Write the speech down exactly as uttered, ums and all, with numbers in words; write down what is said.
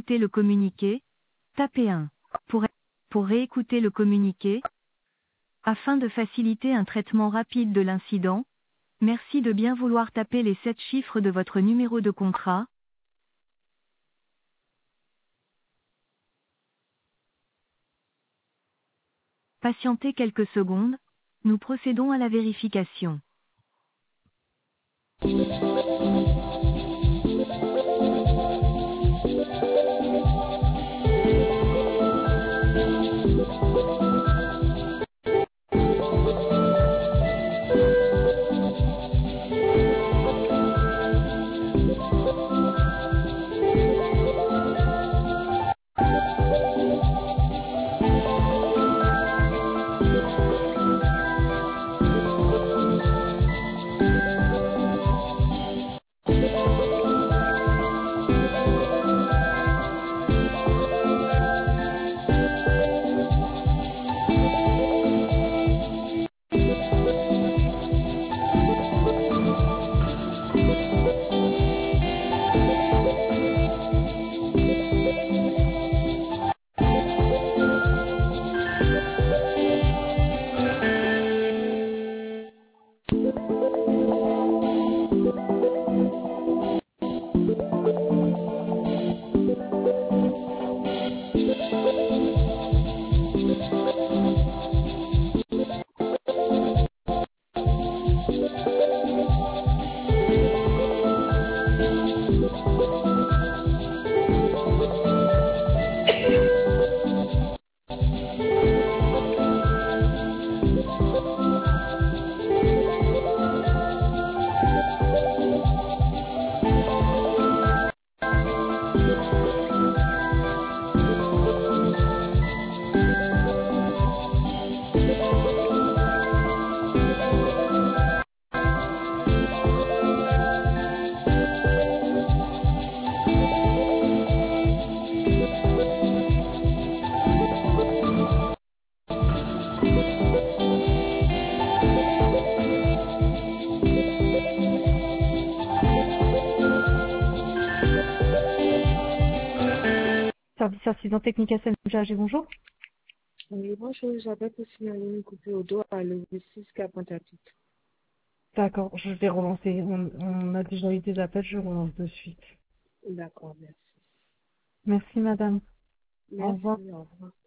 écouter le communiqué, tapez un. Pour, pour réécouter le communiqué, afin de faciliter un traitement rapide de l'incident, merci de bien vouloir taper les sept chiffres de votre numéro de contrat. Patientez quelques secondes, nous procédons à la vérification. Service assistant technique S N G A G, bonjour. Oui, bonjour, j'avais pour signaler une coupure au dos à le six K Pointe-à-Pitre. D'accord, je vais relancer. On, on a déjà eu des appels, je relance de suite. D'accord, merci. Merci madame. Au Merci, revoir. au revoir.